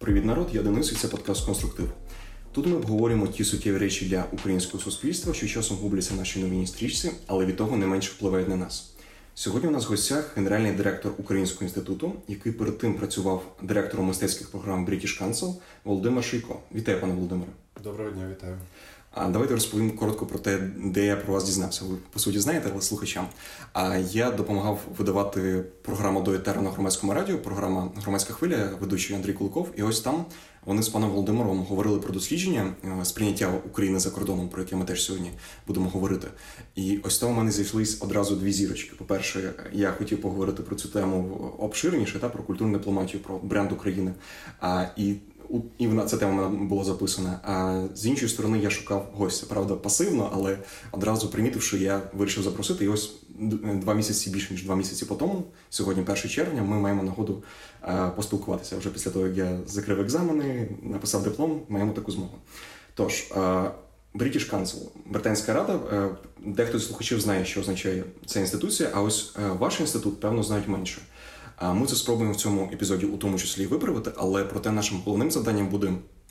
Привіт, народ! Я Денис, і це подкаст «Конструктив». Тут ми обговорюємо ті суттєві речі для українського суспільства, що часом губляться в нашій новинній стрічці, але від того не менше впливають на нас. Сьогодні у нас в гостях генеральний директор Українського інституту, який перед тим працював директором мистецьких програм British Council, Володимир Шийко. Вітаю, пане Володимире. Доброго дня, вітаю. Давайте розповім коротко про те, де я про вас дізнався. Ви, по суті, знаєте, але слухачам. Я допомагав видавати програму «До етеру» на Громадському радіо, програма «Громадська хвиля», ведучий Андрій Куликов. І ось там вони з паном Володимиром говорили про дослідження сприйняття України за кордоном, про яке ми теж сьогодні будемо говорити. І ось там у мене зійшлись одразу дві зірочки. По-перше, я хотів поговорити про цю тему обширніше, про культурну дипломатію, про бренд України. І ця тема була записана. А з іншої сторони, я шукав гостя. Правда, пасивно, але одразу примітивши, я вирішив запросити. І ось більше ніж 2 місяці по тому, сьогодні 1 червня, ми маємо нагоду поспілкуватися. Вже після того, як я закрив екзамени, написав диплом, маємо таку змогу. Тож, British Council, Британська рада, дехто з слухачів знає, що означає ця інституція, а ось ваш інститут, певно, знають менше. Ми це спробуємо в цьому епізоді у тому числі виправити, але проте нашим головним завданням буде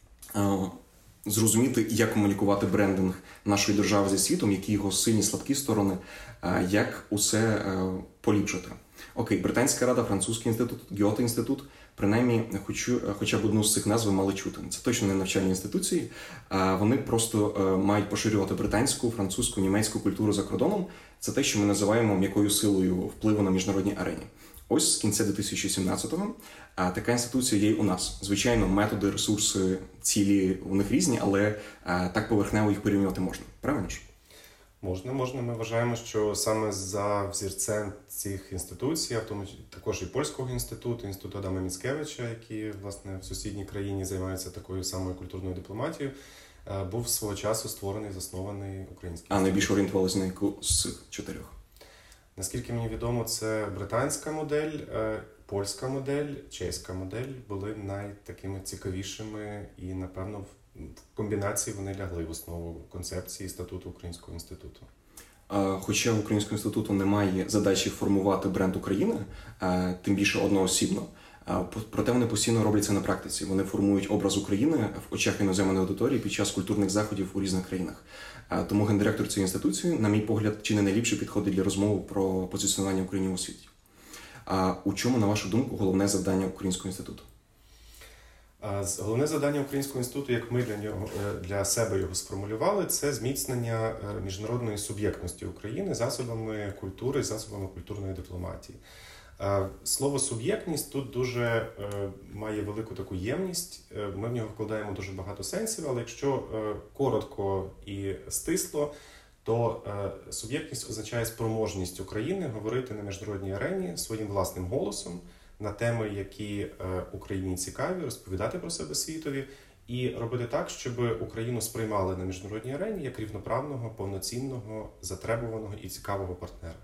зрозуміти, як комунікувати брендинг нашої держави зі світом, які його сильні, слабкі сторони, як усе поліпшити. Окей, Британська рада, Французький інститут, Гьоте-інститут, принаймні, хоча б одну з цих назв ви мали чути. Це точно не навчальні інституції, вони просто мають поширювати британську, французьку, німецьку культуру за кордоном. Це те, що ми називаємо м'якою силою впливу на міжнародній арені. Ось з кінця 2017-го така інституція є й у нас. Звичайно, методи, ресурси, цілі у них різні, але так поверхнево їх порівнювати можна. Правильно ж? Можна. Ми вважаємо, що саме за взірцем цих інституцій, а в тому також і Польського інституту Адама Міцкевича, які, власне, в сусідній країні займаються такою самою культурною дипломатією, був свого часу створений, заснований український інститут. Найбільш орієнтувалися на яку з цих 4? Наскільки мені відомо, це британська модель, польська модель, чеська модель були найтакими цікавішими і, напевно, в комбінації вони лягли в основу концепції статуту Українського інституту. Хоча в Українського інституту немає задачі формувати бренд України, тим більше одноосібно, проте вони постійно роблять це на практиці. Вони формують образ України в очах іноземної аудиторії під час культурних заходів у різних країнах. Тому гендиректор цієї інституції, на мій погляд, чи не найліпше підходить для розмови про позиціонування України у світі. У чому, на вашу думку, головне завдання Українського інституту? Головне завдання Українського інституту, як ми для себе його сформулювали, це зміцнення міжнародної суб'єктності України засобами культури, засобами культурної дипломатії. Слово «суб'єктність» тут дуже має велику таку ємність, ми в нього вкладаємо дуже багато сенсів, але якщо коротко і стисло, то суб'єктність означає спроможність України говорити на міжнародній арені своїм власним голосом на теми, які Україні цікаві, розповідати про себе світові і робити так, щоб Україну сприймали на міжнародній арені як рівноправного, повноцінного, затребуваного і цікавого партнера.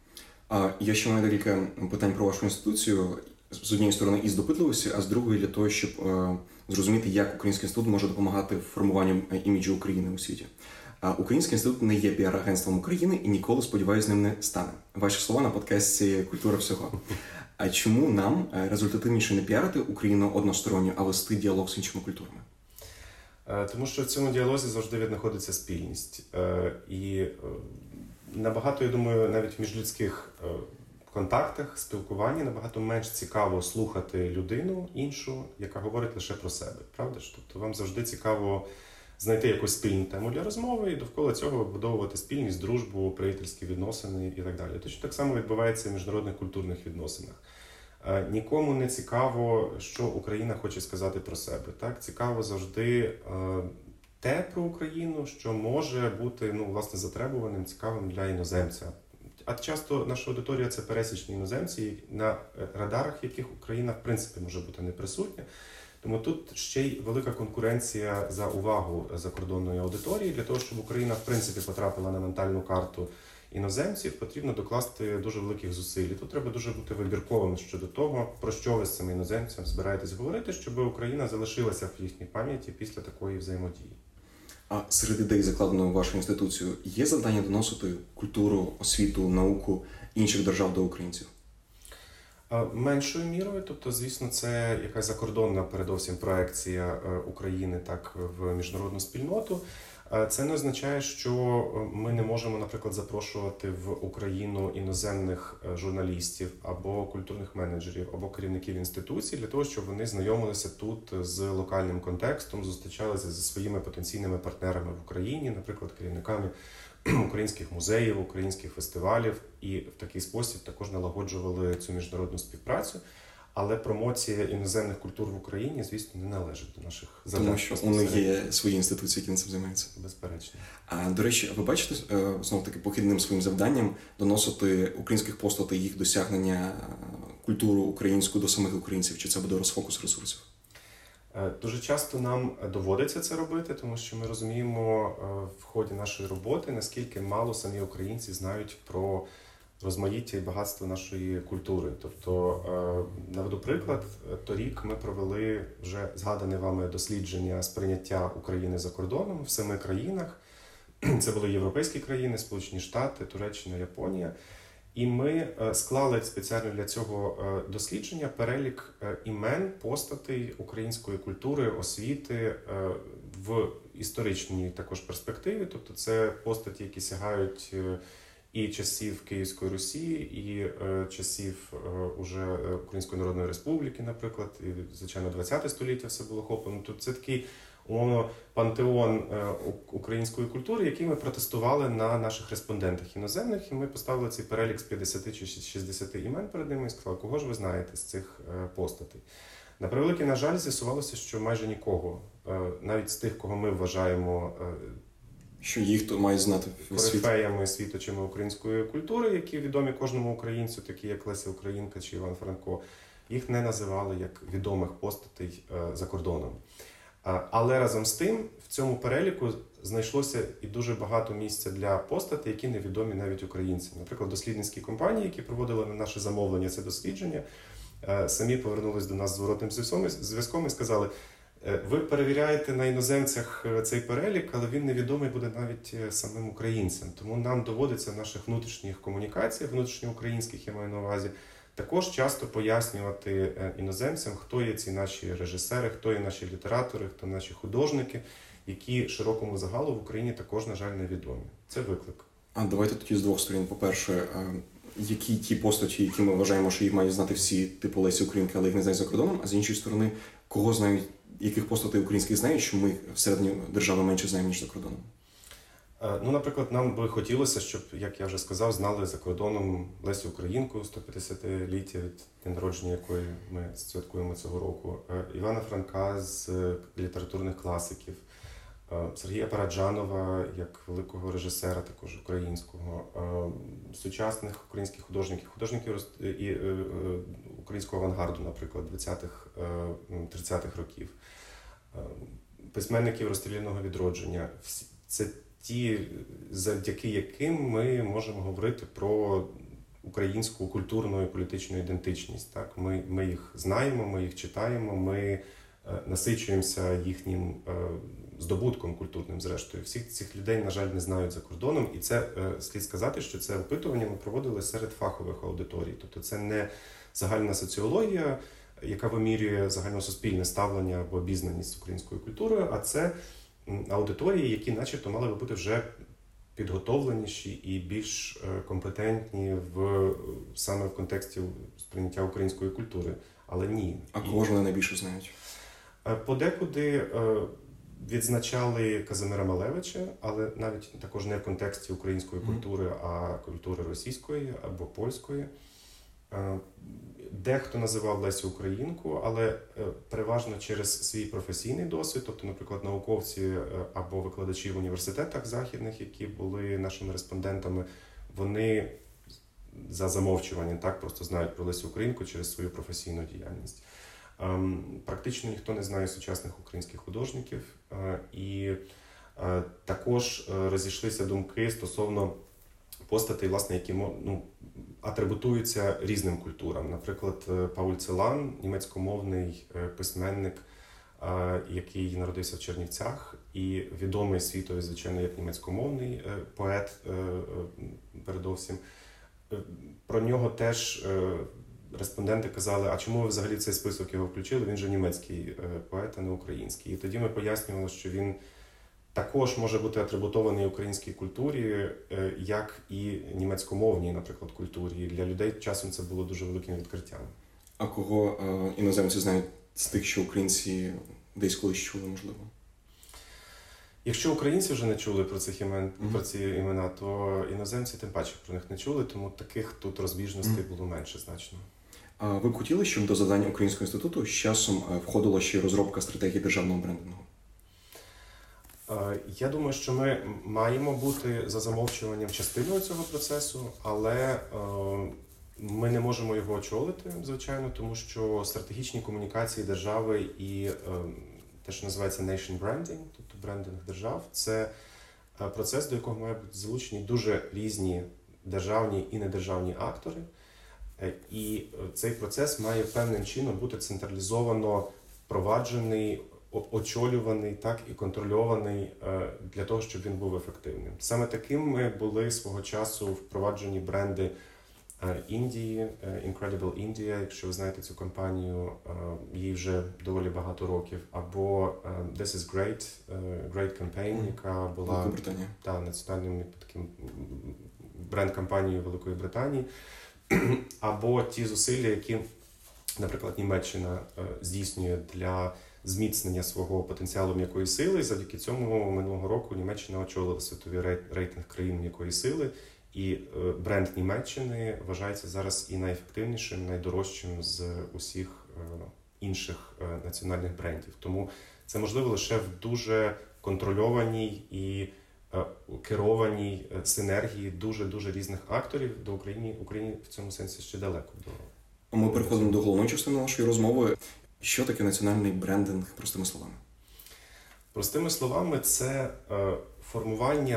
Я ще маю декілька питань про вашу інституцію. З однієї сторони із допитливості, а з другої для того, щоб зрозуміти, як Український інститут може допомагати в формуванні іміджу України у світі. Український інститут не є піар-агентством України і ніколи, сподіваюся, ним не стане. Ваші слова на подкасті «Культура всього». А чому нам результативніше не піарити Україну односторонньо, а вести діалог з іншими культурами? Тому що в цьому діалозі завжди віднаходиться спільність. І набагато, я думаю, навіть в міжлюдських контактах, спілкуванні набагато менш цікаво слухати людину іншу, яка говорить лише про себе. Правда ж? Тобто вам завжди цікаво знайти якусь спільну тему для розмови і довкола цього вибудовувати спільність, дружбу, приятельські відносини і так далі. Точно так само відбувається в міжнародних культурних відносинах. Нікому не цікаво, що Україна хоче сказати про себе. Так? Цікаво завжди те про Україну, що може бути, власне, затребуваним, цікавим для іноземця. А часто наша аудиторія – це пересічні іноземці, на радарах яких Україна, в принципі, може бути не присутня. Тому тут ще й велика конкуренція за увагу закордонної аудиторії. Для того, щоб Україна, в принципі, потрапила на ментальну карту іноземців, потрібно докласти дуже великих зусиль. І тут треба дуже бути вибірковим щодо того, про що ви з цими іноземцями збираєтесь говорити, щоб Україна залишилася в їхній пам'яті після такої взаємодії. А серед ідей, закладеної в вашу інституцію, є завдання доносити культуру, освіту, науку інших держав до українців? Меншою мірою, тобто, звісно, це якась закордонна передовсім проекція України так в міжнародну спільноту. Це не означає, що ми не можемо, наприклад, запрошувати в Україну іноземних журналістів або культурних менеджерів, або керівників інституцій для того, щоб вони знайомилися тут з локальним контекстом, зустрічалися зі своїми потенційними партнерами в Україні, наприклад, керівниками українських музеїв, українських фестивалів, і в такий спосіб також налагоджували цю міжнародну співпрацю. Але промоція іноземних культур в Україні, звісно, не належить до наших задач. Тому що у них є свої інституції, які цим займаються. Безперечно. А, до речі, ви бачите, знову-таки, похідним своїм завданням доносити українських постатей їх досягнення, культуру українську до самих українців? Чи це буде розфокус ресурсів? Дуже часто нам доводиться це робити, тому що ми розуміємо в ході нашої роботи, наскільки мало самі українці знають про розмаїття і багатство нашої культури. Тобто, наведу приклад, торік ми провели вже згадане вами дослідження сприйняття України за кордоном в 7 країнах. Це були європейські країни, Сполучені Штати, Туреччина, Японія. І ми склали спеціально для цього дослідження перелік імен, постатей української культури, освіти в історичній також перспективі. Тобто це постаті, які сягають і часів Київської Русі, і часів уже Української Народної Республіки, наприклад, і, звичайно, ХХ століття все було охоплено. Тобто це такий, умовно, пантеон української культури, який ми протестували на наших респондентах іноземних, і ми поставили цей перелік з 50 чи 60 імен перед ними і сказали, кого ж ви знаєте з цих постатей. На превеликий, на жаль, з'ясувалося, що майже нікого, навіть з тих, кого ми вважаємо що їх то мають знати корифеями світочами української культури, які відомі кожному українцю, такі як Леся Українка чи Іван Франко, їх не називали як відомих постатей за кордоном. Але разом з тим, в цьому переліку знайшлося і дуже багато місця для постатей, які невідомі навіть українцям. Наприклад, дослідницькі компанії, які проводили на наше замовлення це дослідження, самі повернулись до нас з зворотним зв'язком і сказали, ви перевіряєте на іноземцях цей перелік, але він невідомий буде навіть самим українцям. Тому нам доводиться в наших внутрішніх комунікаціях, внутрішньоукраїнських, я маю на увазі, також часто пояснювати іноземцям, хто є ці наші режисери, хто є наші літератори, хто наші художники, які широкому загалу в Україні також, на жаль, невідомі. Це виклик. А давайте тоді з двох сторін. По-перше, які ті постаті, які ми вважаємо, що їх мають знати всі, типу Лесі Українки, але їх не знають за кордоном, а з іншої сторони, кого знають, яких постатей українських знають, що ми всередині держави менше знаємо, ніж за кордоном? Ну, наприклад, нам би хотілося, щоб, як я вже сказав, знали за кордоном Лесю Українку, 150-ліття від дня народження якої ми святкуємо цього року, Івана Франка з літературних класиків, Сергія Параджанова як великого режисера, також українського, сучасних українських художників і українського авангарду, наприклад, 20-30-х років, письменників розстріляного відродження. Це ті, завдяки яким ми можемо говорити про українську культурну і політичну ідентичність. Так? Ми їх знаємо, ми їх читаємо, ми насичуємося їхнім здобутком культурним, зрештою. Всіх цих людей, на жаль, не знають за кордоном. І це, слід сказати, що це опитування ми проводили серед фахових аудиторій. Тобто це не загальна соціологія, яка вимірює загальносуспільне ставлення або обізнаність українською культурою, а це аудиторії, які начебто мали би бути вже підготовленіші і більш компетентні саме в контексті сприйняття української культури. Але ні. А кого ж вони найбільше знають? Подекуди відзначали Казимира Малевича, але навіть також не в контексті української культури, а культури російської або польської. Дехто називав Лесю Українку, але переважно через свій професійний досвід, тобто, наприклад, науковці або викладачі в університетах західних, які були нашими респондентами, вони за замовчуванням так просто знають про Лесю Українку через свою професійну діяльність. Практично ніхто не знає сучасних українських художників, і також розійшлися думки стосовно постатей, власне, які атрибутуються різним культурам. Наприклад, Пауль Целан, німецькомовний письменник, який народився в Чернівцях, і відомий світові, звичайно, як німецькомовний поет, передовсім. Про нього теж респонденти казали, а чому ви взагалі в цей список його включили? Він же німецький поет, а не український. І тоді ми пояснювали, що він також може бути атрибутований українській культурі, як і німецькомовній, наприклад, культурі. І для людей часом це було дуже великим відкриттям. А кого іноземці знають з тих, що українці десь колись чули, можливо? Якщо українці вже не чули про цих про ці імена, то іноземці тим паче про них не чули, тому таких тут розбіжностей було менше значно. А ви б хотіли, щоб до завдань Українського інституту з часом входила ще й розробка стратегії державного брендингу? Я думаю, що ми маємо бути за замовчуванням частиною цього процесу, але ми не можемо його очолити, звичайно, тому що стратегічні комунікації держави і те, що називається nation branding, тобто брендинг держав, це процес, до якого мають бути залучені дуже різні державні і недержавні актори. І цей процес має певним чином бути централізовано впроваджений, очолюваний, так і контрольований для того, щоб він був ефективним. Саме таким ми були свого часу впроваджені бренди Індії, Incredible India, якщо ви знаєте цю компанію, їй вже доволі багато років, або This is Great, Great Campaign, яка була національним таким бренд-компанією Великої Британії, або ті зусилля, які, наприклад, Німеччина здійснює для зміцнення свого потенціалу м'якої сили. Завдяки цьому минулого року Німеччина очолила світовий рейтинг країн м'якої сили, і бренд Німеччини вважається зараз і найефективнішим, найдорожчим з усіх інших національних брендів. Тому це можливо лише в дуже контрольованій і керованій синергії дуже-дуже різних акторів. До Україні в цьому сенсі ще далеко. Ми переходимо до головної частини нашої розмови. Що таке національний брендинг, простими словами? Простими словами, це формування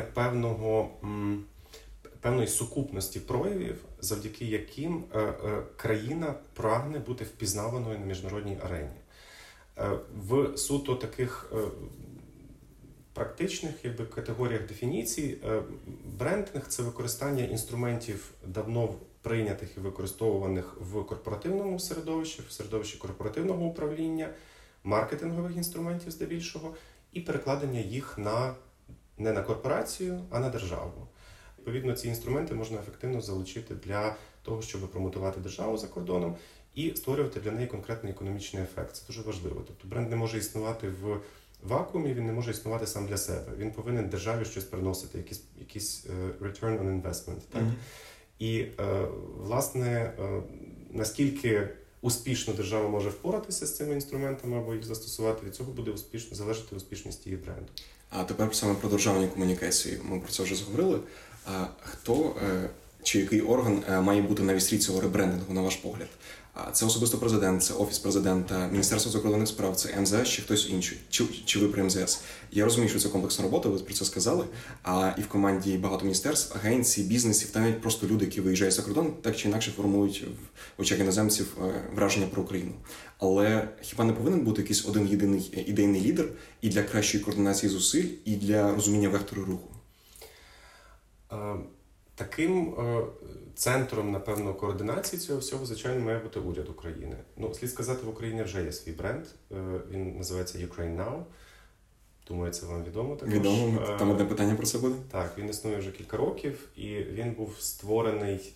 певної сукупності проявів, завдяки яким країна прагне бути впізнаваною на міжнародній арені. В суто таких практичних категоріях дефініцій брендинг – це використання інструментів давно прийнятих і використовуваних в корпоративному середовищі, в середовищі корпоративного управління, маркетингових інструментів здебільшого, і перекладення їх не на корпорацію, а на державу. Відповідно, ці інструменти можна ефективно залучити для того, щоб промотувати державу за кордоном і створювати для неї конкретний економічний ефект. Це дуже важливо. Тобто бренд не може існувати в вакуумі, він не може існувати сам для себе. Він повинен державі щось приносити, якийсь return on investment. Так? І, власне, наскільки успішно держава може впоратися з цими інструментами або їх застосувати, від цього буде залежати успішність її бренду. А тепер саме про державні комунікації. Ми про це вже зговорили. Хто чи який орган має бути на вістрі цього ребрендингу, на ваш погляд? Це особисто президент, це Офіс президента, Міністерство закордонних справ, це МЗС чи хтось інший? Чи ви при МЗС? Я розумію, що це комплексна робота, ви про це сказали. І в команді багато міністерств, агенцій, бізнесів, та навіть просто люди, які виїжджають за кордон, так чи інакше формують в очах іноземців враження про Україну. Але хіба не повинен бути якийсь один єдиний ідейний лідер і для кращої координації зусиль, і для розуміння вектору руху? Таким центром, напевно, координації цього всього, звичайно, має бути уряд України. Слід сказати, в Україні вже є свій бренд. Він називається Ukraine Now. Думаю, це вам відомо також. Відомо. Там одне питання про це буде. Так, він існує вже кілька років, і він був створений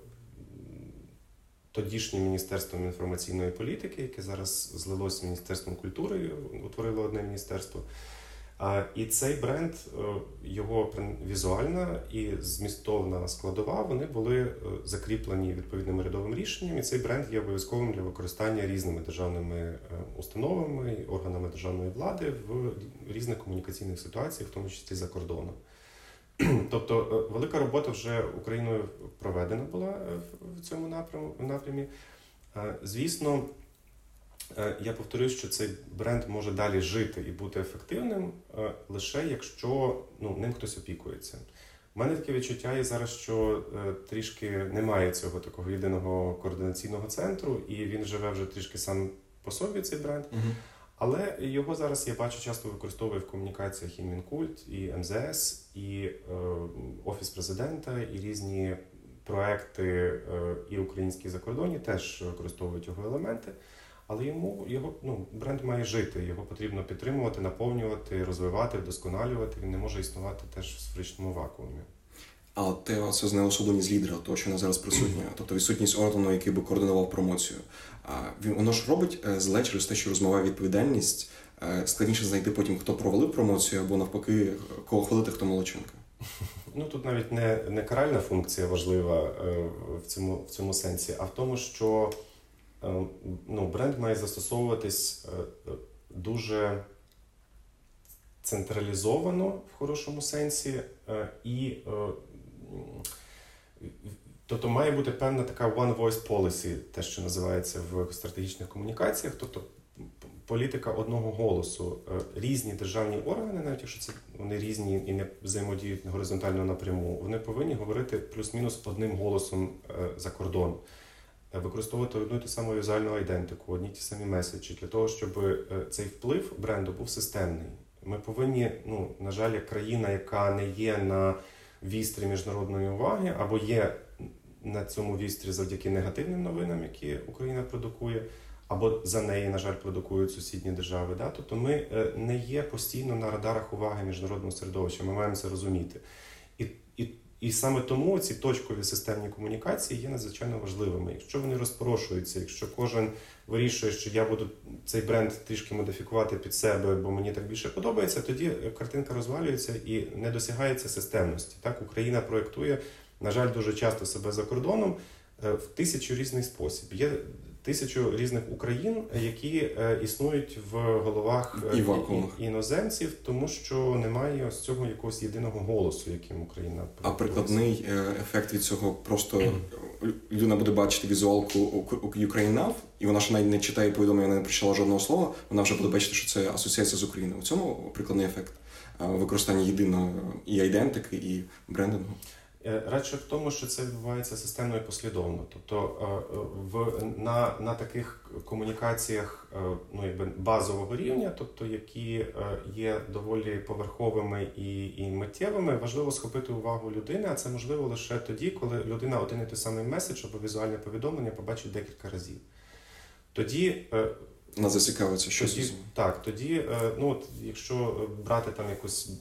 тодішнім Міністерством інформаційної політики, яке зараз злилось з Міністерством культури, утворило одне міністерство. І цей бренд, його візуальна і змістовна складова, вони були закріплені відповідним урядовим рішенням, і цей бренд є обов'язковим для використання різними державними установами, органами державної влади в різних комунікаційних ситуаціях, в тому числі за кордоном. Тобто велика робота вже Україною проведена була в цьому напрямі. Звісно, я повторюю, що цей бренд може далі жити і бути ефективним лише якщо ним хтось опікується. У мене таке відчуття є зараз, що трішки немає цього такого єдиного координаційного центру, і він живе вже трішки сам по собі, цей бренд. Але його зараз, я бачу, часто використовує в комунікаціях і Мінкульт, і МЗС, і Офіс президента, і різні проекти і українські, і закордонні теж використовують його елементи, але бренд має жити, його потрібно підтримувати, наповнювати, розвивати, вдосконалювати, він не може існувати теж в сферичному вакуумі. А це знеособленість лідера, того, що вона зараз присутня, тобто відсутність органу, який би координував промоцію. Воно ж робить зле через те, що розмиває відповідальність, складніше знайти потім, хто провалив промоцію, або навпаки, кого хвалити, хто молодчинка. Тут навіть не каральна функція важлива в цьому сенсі, а в тому, що бренд має застосовуватись дуже централізовано в хорошому сенсі, і тобто має бути певна така one voice policy, те, що називається в стратегічних комунікаціях, тобто політика одного голосу. Різні державні органи, навіть якщо вони різні і не взаємодіють горизонтально напряму, вони повинні говорити плюс-мінус одним голосом за кордон. Використовувати одну і ту саму візуальну айдентику, одні ті самі меседжі, для того, щоб цей вплив бренду був системний. Ми повинні, на жаль, як країна, яка не є на вістрі міжнародної уваги, або є на цьому вістрі завдяки негативним новинам, які Україна продукує, або за неї, на жаль, продукують сусідні держави. Да? Тобто ми не є постійно на радарах уваги міжнародного середовища, ми маємо це розуміти. І саме тому ці точкові системні комунікації є надзвичайно важливими. Якщо вони розпорошуються, якщо кожен вирішує, що я буду цей бренд трішки модифікувати під себе, бо мені так більше подобається, тоді картинка розвалюється і не досягається системності. Так, Україна проєктує, на жаль, дуже часто себе за кордоном в 1000 різних спосіб. Є 1000 різних Україн, які існують в головах іноземців, тому що немає ось цього якогось єдиного голосу, яким Україна... А прикладний ефект від цього просто людина буде бачити візуалку Ukraine Now, і вона ж навіть не читає повідомлення, не прочитала жодного слова, вона вже буде бачити, що це асоціація з Україною. У цьому прикладний ефект використання єдиної і айдентики, і брендингу. Радше в тому, що це відбувається системно і послідовно. Тобто на таких комунікаціях базового рівня, тобто які є доволі поверховими і миттєвими, важливо схопити увагу людини, а це можливо лише тоді, коли людина один і той самий меседж або візуальне повідомлення побачить декілька разів. Тоді вона зацікавиться, що тоді, якщо брати там якусь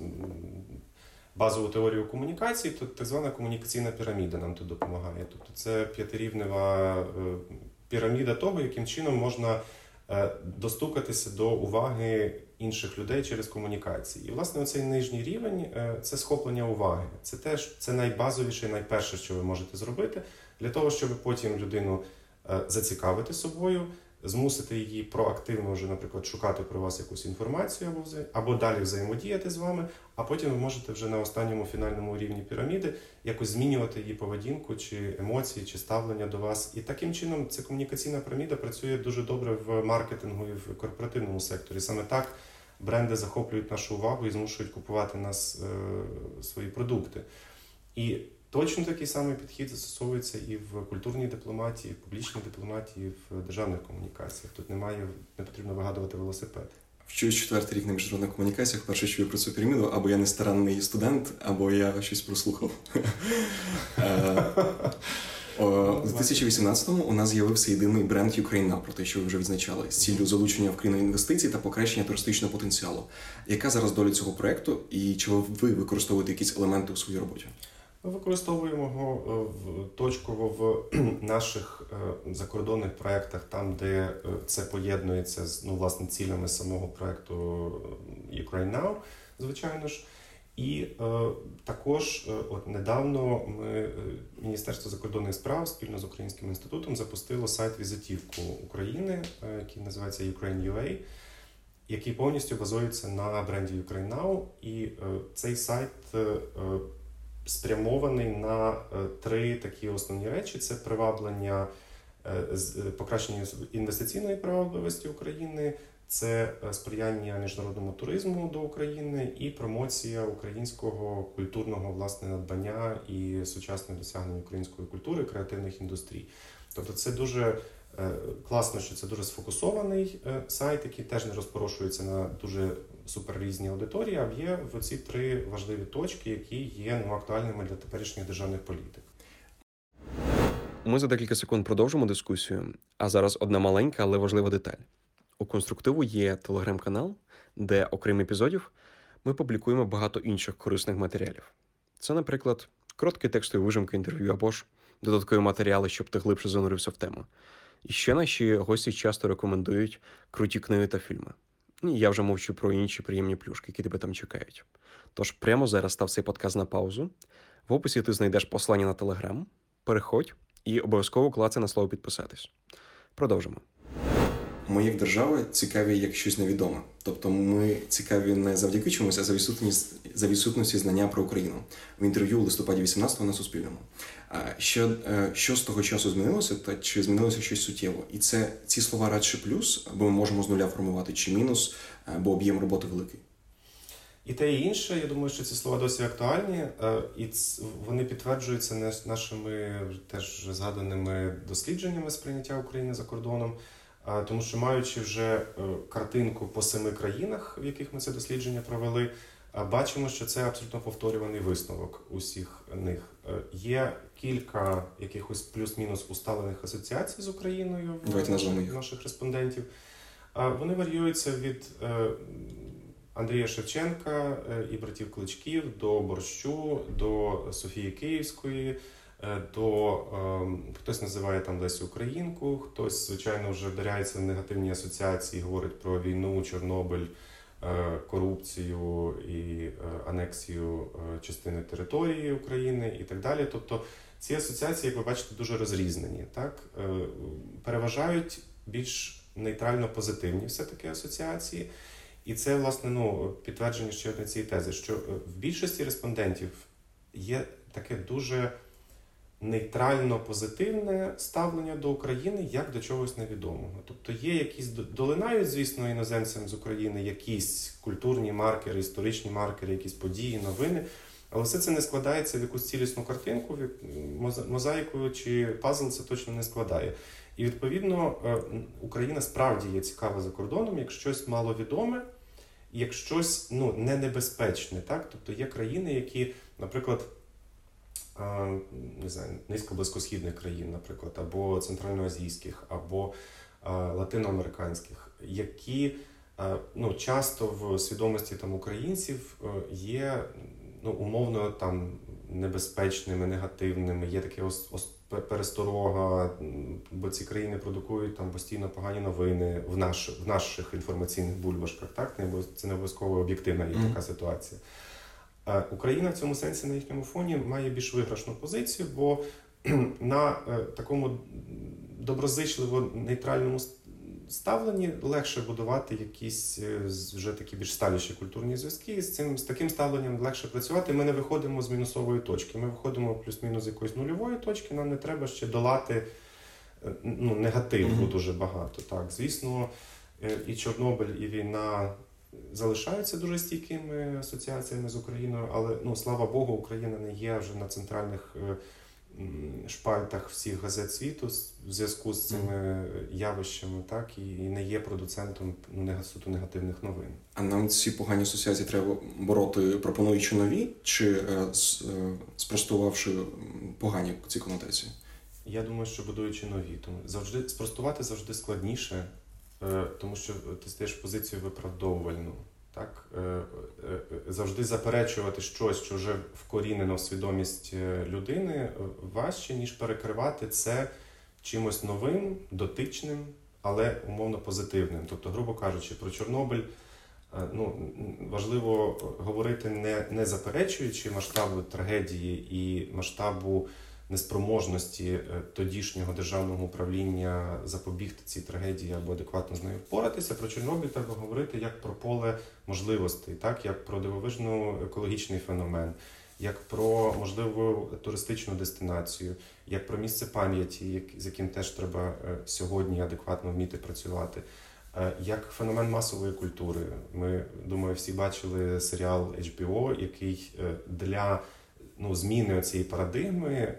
базову теорію комунікації, то так звана комунікаційна піраміда нам тут допомагає. Тобто це 5-рівнева піраміда того, яким чином можна достукатися до уваги інших людей через комунікації. І, власне, оцей нижній рівень – це схоплення уваги. Це найбазовіше, найперше, що ви можете зробити, для того, щоб потім людину зацікавити собою, змусити її проактивно вже, наприклад, шукати про вас якусь інформацію або далі взаємодіяти з вами, а потім ви можете вже на останньому фінальному рівні піраміди якось змінювати її поведінку, чи емоції, чи ставлення до вас. І таким чином ця комунікаційна піраміда працює дуже добре в маркетингу і в корпоративному секторі. Саме так бренди захоплюють нашу увагу і змушують купувати нас свої продукти. І точно такий самий підхід застосовується і в культурній дипломатії, в публічній дипломатії, в державних комунікаціях. Тут не потрібно вигадувати велосипед. Вчусь 4-й рік на міжнародних комунікаціях, вперше чую про цю піраміду, або я не старанний студент, або я щось прослухав. У 2018-му у нас з'явився єдиний бренд Ukraine Now, про те, що ви вже відзначали, з ціллю залучення в країну інвестицій та покращення туристичного потенціалу. Яка зараз доля цього проєкту і чи ви використовуєте якісь елементи у своїй роботі? Ми використовуємо його точково в наших закордонних проєктах, там, де це поєднується з власне, цілями самого проєкту Ukraine Now, звичайно ж. І також недавно Міністерство закордонних справ спільно з Українським інститутом запустило сайт-візитівку України, який називається Ukraine.ua, який повністю базується на бренді Ukraine Now. І цей сайт спрямований на 3 такі основні речі. Це приваблення, покращення інвестиційної привабливості України, це сприяння міжнародному туризму до України і промоція українського культурного власне надбання і сучасних досягнень української культури, креативних індустрій. Тобто це дуже класно, що це дуже сфокусований сайт, який теж не розпорошується на дуже суперрізні аудиторії, а є в ці 3 важливі точки, які є актуальними для теперішніх державних політик. Ми за декілька секунд продовжимо дискусію, а зараз одна маленька, але важлива деталь. У «Конструктиву» є телеграм-канал, де, окрім епізодів, ми публікуємо багато інших корисних матеріалів. Це, наприклад, короткі текстові вижимки інтерв'ю або ж додаткові матеріали, щоб ти глибше занурився в тему. І ще наші гості часто рекомендують круті книги та фільми. І я вже мовчу про інші приємні плюшки, які тебе там чекають. Тож прямо зараз став цей подкаст на паузу. В описі ти знайдеш посилання на Телеграм, переходь і обов'язково клацай на слово «підписатись». Продовжимо. Ми, як держава, цікаві як щось невідоме. Тобто ми цікаві не завдяки чомусь, а за відсутності знання про Україну. В інтерв'ю у листопаді 18-го на Суспільному. Що з того часу змінилося, та чи змінилося щось суттєво? І ці слова радше плюс, бо ми можемо з нуля формувати, чи мінус, бо об'єм роботи великий? І те, і інше, я думаю, що ці слова досі актуальні, і вони підтверджуються нашими теж згаданими дослідженнями сприйняття України за кордоном. Тому що, маючи вже картинку по 7 країнах, в яких ми це дослідження провели, бачимо, що це абсолютно повторюваний висновок усіх них. Є кілька якихось плюс-мінус усталених асоціацій з Україною в наших респондентів. Вони варіюються від Андрія Шевченка і братів Кличків до Борщу, до Софії Київської, хтось називає там Лесю Українку, хтось, звичайно, вже вдаряється в негативні асоціації, говорить про війну, Чорнобиль, корупцію і анексію частини території України і так далі. Тобто ці асоціації, як ви бачите, дуже розрізнені. Так? Переважають більш нейтрально-позитивні все-таки асоціації. І це, власне, підтвердження ще одне цієї тези, що в більшості респондентів є таке дуже нейтрально-позитивне ставлення до України як до чогось невідомого. Тобто є якісь, долинають, звісно, іноземцям з України якісь культурні маркери, історичні маркери, якісь події, новини, але все це не складається в якусь цілісну картинку, мозаїку чи пазл це точно не складає. І, відповідно, Україна справді є цікава за кордоном, як щось маловідоме, як щось не небезпечне. Так? Тобто є країни, які, наприклад, не знаю, низько-близькосхідних країн, наприклад, або центральноазійських, або латиноамериканських, які часто в свідомості там українців є умовно там небезпечними, негативними, є таке пересторога, бо ці країни продукують там постійно погані новини в наших інформаційних бульбашках, так? Це не обов'язково об'єктивна є така ситуація. Україна в цьому сенсі на їхньому фоні має більш виграшну позицію, бо на такому доброзичливо-нейтральному ставленні легше будувати якісь вже такі більш сталіші культурні зв'язки, і з таким ставленням легше працювати. Ми не виходимо з мінусової точки, ми виходимо плюс-мінус з якоїсь нульової точки, нам не треба ще долати негативу дуже багато. Так, звісно, і Чорнобиль, і війна залишаються дуже стійкими асоціаціями з Україною, але, слава Богу, Україна не є вже на центральних шпальтах всіх газет світу в зв'язку з цими явищами, так, і не є продуцентом суто негативних новин. А нам ці погані асоціації треба бороти, пропонуючи нові, чи спростувавши погані ці конотації? Я думаю, що будуючи нові. Спростувати завжди складніше, тому що ти стаєш в позицію виправдовувальну. Так? Завжди заперечувати щось, що вже вкорінено в свідомість людини, важче, ніж перекривати це чимось новим, дотичним, але умовно позитивним. Тобто, грубо кажучи, про Чорнобиль важливо говорити не заперечуючи масштабу трагедії і масштабу неспроможності тодішнього державного управління запобігти цій трагедії або адекватно з нею впоратися. Про Чорнобиль треба говорити як про поле можливостей, так? Як про дивовижно екологічний феномен, як про можливу туристичну дестинацію, як про місце пам'яті, з яким теж треба сьогодні адекватно вміти працювати, як феномен масової культури. Ми, думаю, всі бачили серіал HBO, який для зміни цієї парадигми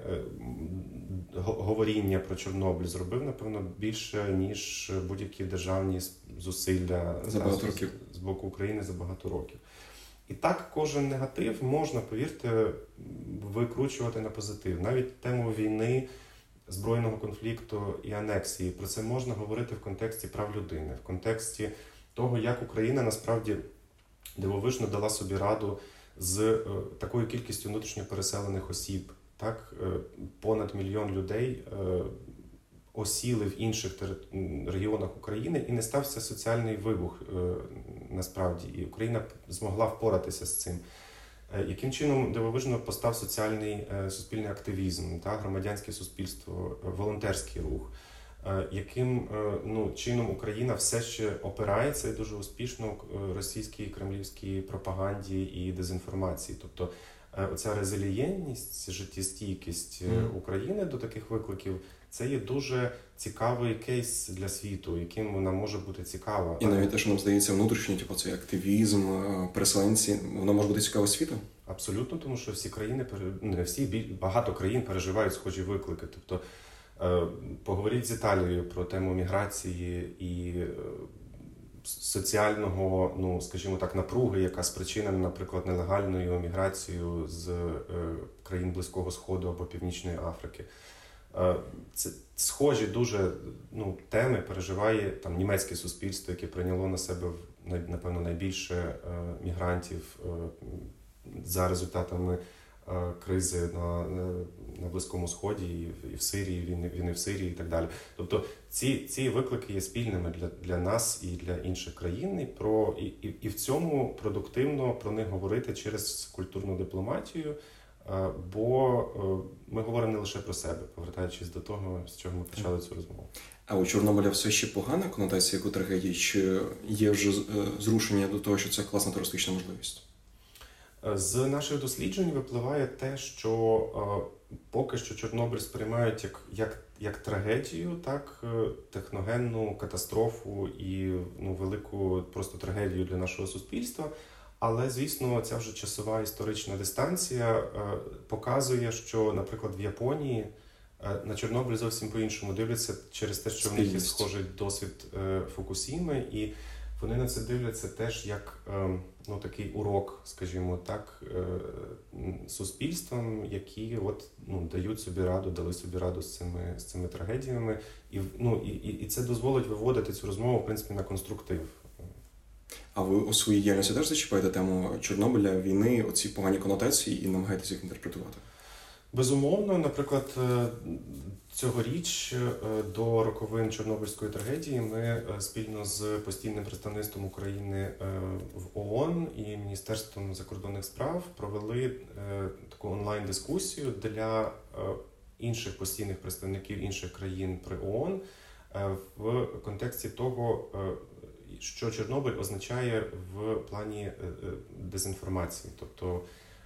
говоріння про Чорнобиль зробив, напевно, більше, ніж будь-які державні зусилля з боку України за багато років. І так кожен негатив можна, повірте, викручувати на позитив. Навіть тему війни збройного конфлікту і анексії. Про це можна говорити в контексті прав людини, в контексті того, як Україна насправді дивовижно дала собі раду з такою кількістю внутрішньо переселених осіб. Так, понад 1 мільйон людей осіли в інших регіонах України, і не стався соціальний вибух насправді. І Україна змогла впоратися з цим. Яким чином дивовижно постав соціальний суспільний активізм, так, громадянське суспільство, волонтерський рух, яким чином Україна все ще опирається і дуже успішно російській кремлівській пропаганді і дезінформації. Тобто оця резилієнтність, життєстійкість України до таких викликів – це є дуже цікавий кейс для світу, яким вона може бути цікава. І навіть те, що нам здається внутрішньо, цей активізм, переселенці, воно може бути цікаво світу? Абсолютно, тому що всі країни, не всі, багато країн переживають схожі виклики. Тобто поговоріть з Італією про тему міграції і соціального, скажімо так, напруги, яка спричинена, наприклад, нелегальною міграцією з країн Близького Сходу або Північної Африки. Це схожі дуже теми переживає там німецьке суспільство, яке прийняло на себе, напевно, найбільше мігрантів за результатами кризи на Близькому Сході і в Сирії, війни в Сирії і так далі. Тобто ці виклики є спільними для нас і для інших країн, і в цьому продуктивно про них говорити через культурну дипломатію, бо ми говоримо не лише про себе, повертаючись до того, з чого ми почали цю розмову. А у Чорнобиля все ще погана конотація як у трагедії, чи є вже зрушення до того, що це класна туристична можливість? З наших досліджень випливає те, що поки що Чорнобиль сприймають як трагедію, так, техногенну катастрофу і велику просто трагедію для нашого суспільства. Але, звісно, ця вже часова історична дистанція показує, що, наприклад, в Японії на Чорнобиль зовсім по-іншому дивляться через те, що в них є схожий досвід Фукусіми, і вони на це дивляться теж як такий урок, скажімо так, суспільствам, які дали собі раду з цими трагедіями. І це дозволить виводити цю розмову, в принципі, на конструктив. А ви у своїй діяльності теж зачіпаєте тему Чорнобиля, війни, оці погані конотації і намагаєтесь їх інтерпретувати? Безумовно, наприклад, цьогоріч до роковин Чорнобильської трагедії ми спільно з постійним представництвом України в ООН і Міністерством закордонних справ провели таку онлайн-дискусію для інших постійних представників інших країн при ООН в контексті того, що Чорнобиль означає в плані дезінформації. Тобто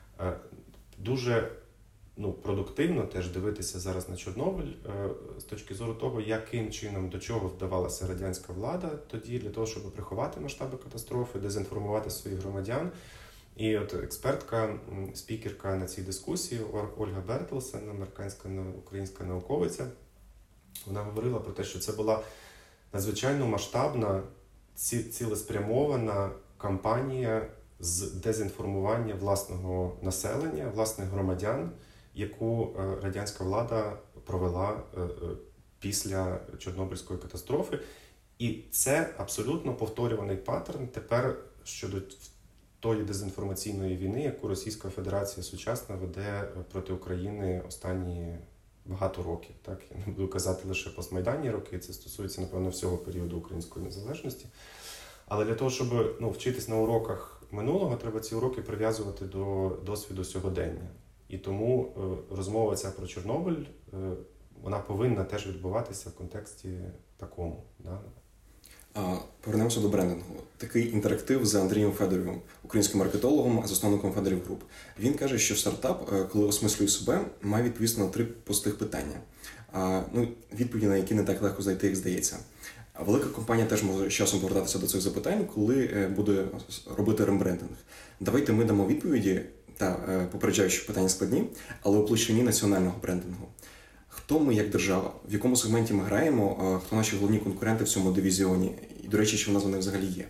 дуже продуктивно теж дивитися зараз на Чорнобиль з точки зору того, яким чином, до чого вдавалася радянська влада тоді для того, щоб приховати масштаби катастрофи, дезінформувати своїх громадян. І от експертка, спікерка на цій дискусії Ольга Бертелсен, американська українська науковиця, вона говорила про те, що це була надзвичайно масштабна, цілеспрямована кампанія з дезінформування власного населення, власних громадян, яку радянська влада провела після Чорнобильської катастрофи. І це абсолютно повторюваний паттерн тепер щодо тої дезінформаційної війни, яку Російська Федерація сучасна веде проти України останні багато років. Так? Я не буду казати лише постмайданні роки, це стосується, напевно, всього періоду української незалежності. Але для того, щоб вчитись на уроках минулого, треба ці уроки прив'язувати до досвіду сьогодення. І тому розмова ця про Чорнобиль, вона повинна теж відбуватися в контексті такому. Да? Повернемося до брендингу. Такий інтерактив з Андрієм Федоровим, українським маркетологом, засновником Федорів Груп. Він каже, що стартап, коли осмислює себе, має відповісти на 3 простих питання. Відповіді на які не так легко знайти, як здається. Велика компанія теж може з часом повертатися до цих запитань, коли буде робити рембрендинг. Давайте ми дамо відповіді, попереджаю, що питання складні, але у площині національного брендингу. Хто ми як держава? В якому сегменті ми граємо? Хто наші головні конкуренти в цьому дивізіоні? І, до речі, чи в нас вони взагалі є?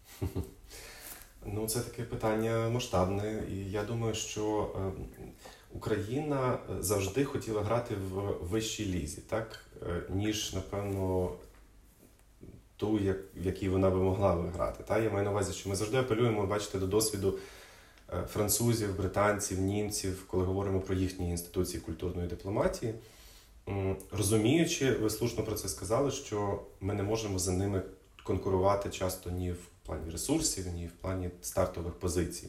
Це таке питання масштабне. І я думаю, що Україна завжди хотіла грати в вищій лізі, так? Ніж, напевно, ту, в якій вона би могла би грати. Так? Я маю на увазі, що ми завжди апелюємо, бачите, до досвіду французів, британців, німців, коли говоримо про їхні інституції культурної дипломатії, розуміючи, ви слушно про це сказали, що ми не можемо за ними конкурувати часто ні в плані ресурсів, ні в плані стартових позицій.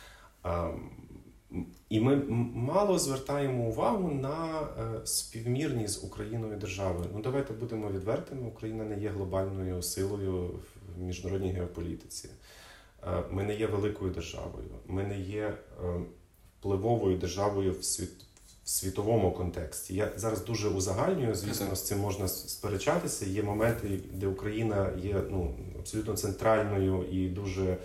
І ми мало звертаємо увагу на співмірність з Україною державою. Ну, давайте будемо відвертими, Україна не є глобальною силою в міжнародній геополітиці. Ми не є великою державою, ми не є впливовою державою в світовому контексті. Я зараз дуже узагальнюю, звісно, з цим можна сперечатися. Є моменти, де Україна є абсолютно центральною і дуже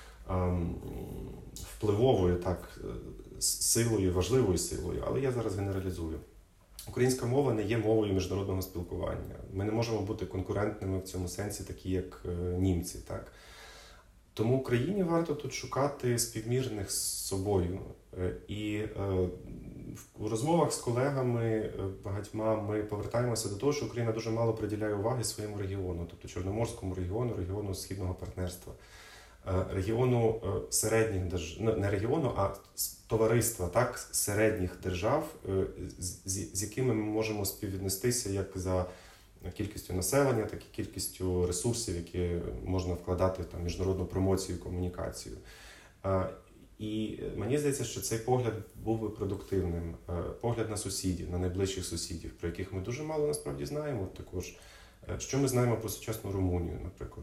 впливовою силою, важливою силою, але я зараз генералізую. Українська мова не є мовою міжнародного спілкування. Ми не можемо бути конкурентними в цьому сенсі, такі як німці. Так? Тому Україні варто тут шукати співмірних з собою. І в розмовах з колегами багатьма ми повертаємося до того, що Україна дуже мало приділяє уваги своєму регіону, тобто Чорноморському регіону, регіону Східного партнерства, регіону середніх держав, не регіону, а товариства, так, середніх держав, з якими ми можемо співвіднестися як за кількістю населення, так і кількістю ресурсів, які можна вкладати в міжнародну промоцію і комунікацію. І мені здається, що цей погляд був би продуктивним. Погляд на сусідів, на найближчих сусідів, про яких ми дуже мало насправді знаємо також. Що ми знаємо про сучасну Румунію, наприклад?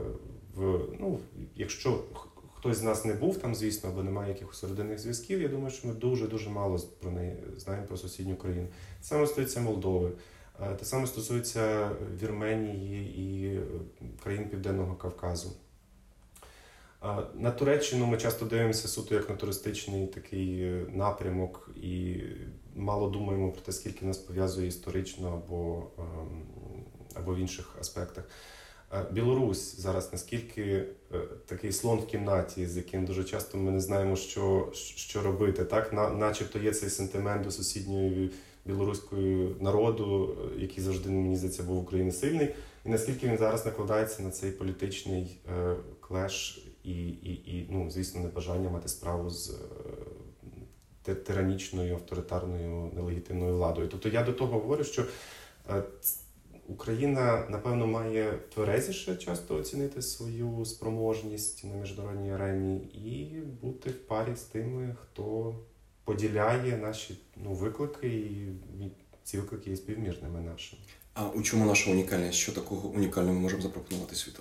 Якщо хтось з нас не був там, звісно, або немає якихось родинних зв'язків, я думаю, що ми дуже-дуже мало про неї знаємо, про сусідню країну. Те саме стосується Молдови, те саме стосується Вірменії і країн Південного Кавказу. На Туреччину ми часто дивимося суто як на туристичний такий напрямок і мало думаємо про те, скільки нас пов'язує історично або в інших аспектах. Білорусь зараз наскільки такий слон в кімнаті, з яким дуже часто ми не знаємо, що робити. Так? Начебто є цей сентимент до сусідньої білоруської народу, який завжди, мені здається, був в Україні сильний. І наскільки він зараз накладається на цей політичний клеш і звісно, небажання мати справу з тиранічною, авторитарною, нелегітимною владою. Тобто я до того говорю, що Україна, напевно, має тверезіше часто оцінити свою спроможність на міжнародній арені і бути в парі з тими, хто поділяє наші виклики, і ці виклики є співмірними нашими. А у чому наша унікальність? Що такого унікального ми можемо запропонувати світу?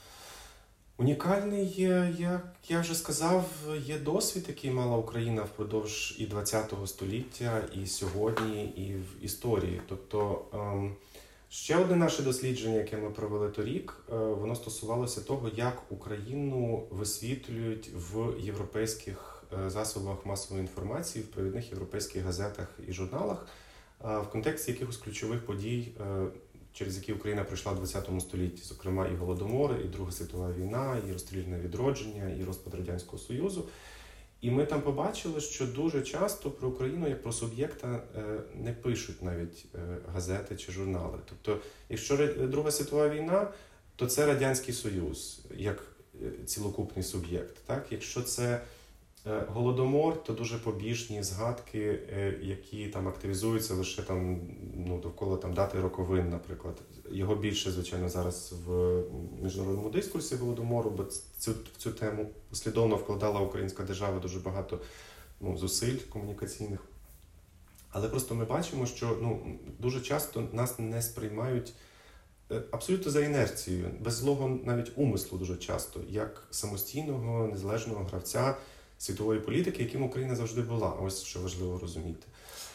Унікальний є, як я вже сказав, є досвід, який мала Україна впродовж і ХХ століття, і сьогодні, і в історії. Тобто, ще одне наше дослідження, яке ми провели торік, воно стосувалося того, як Україну висвітлюють в європейських засобах масової інформації, в провідних європейських газетах і журналах, в контексті якихось ключових подій, через які Україна пройшла в ХХ столітті, зокрема і Голодомор, і Друга світова війна, і розстрільне відродження, і розпад Радянського Союзу. І ми там побачили, що дуже часто про Україну як про суб'єкта не пишуть навіть газети чи журнали. Тобто, якщо Друга світова війна, то це Радянський Союз як цілокупний суб'єкт. Так? Якщо це Голодомор, то дуже побіжні згадки, які там активізуються лише довкола дати роковин, наприклад. Його більше, звичайно, зараз в міжнародному дискурсі Голодомору, бо в цю тему послідовно вкладала українська держава дуже багато зусиль комунікаційних. Але просто ми бачимо, що дуже часто нас не сприймають абсолютно за інерцією, без злого навіть умислу дуже часто, як самостійного, незалежного гравця світової політики, яким Україна завжди була. Ось що важливо розуміти.